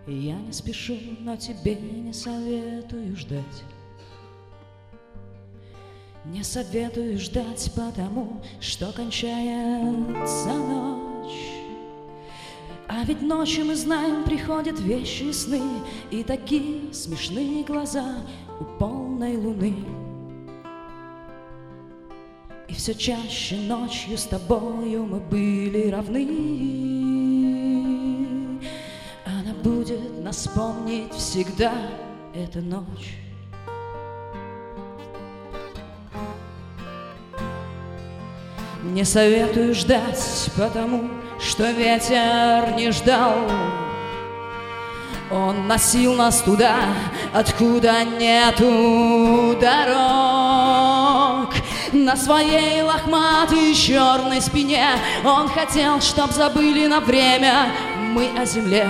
Я не спешу, но тебе не советую ждать. Не советую ждать, потому что кончается ночь. А ведь ночью, мы знаем, приходят вещи сны, и такие смешные глаза у полной луны. И все чаще ночью с тобою мы были равны. Она будет нас помнить всегда, эта ночь. Не советую ждать, потому что ветер не ждал. Он носил нас туда, откуда нету дорог. На своей лохматой черной спине он хотел, чтоб забыли на время мы о земле.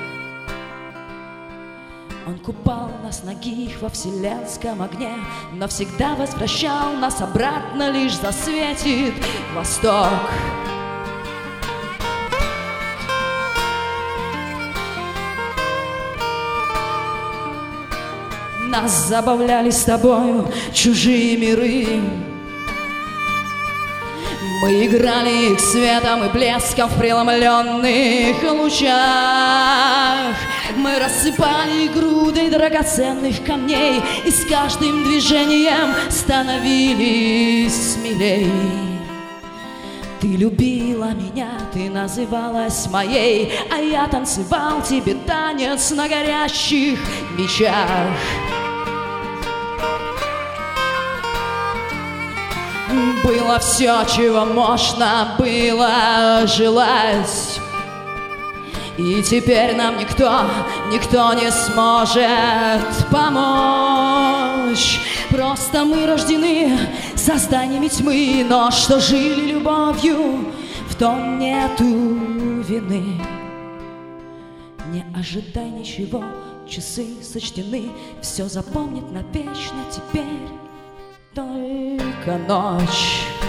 Он купал нас нагих во вселенском огне, но всегда возвращал нас обратно, лишь засветит восток. Нас забавляли с тобою чужие миры. Мы играли их светом и блеском в преломленных лучах. Мы рассыпали грудой драгоценных камней и с каждым движением становились смелей. Ты любила меня, ты называлась моей, а я танцевал тебе танец на горящих мечах. Было все, чего можно было желать. И теперь нам никто не сможет помочь. Просто мы рождены созданиями тьмы, но что жили любовью, в том нету вины. Не ожидай ничего, часы сочтены, все запомнит навечно теперь только ночь.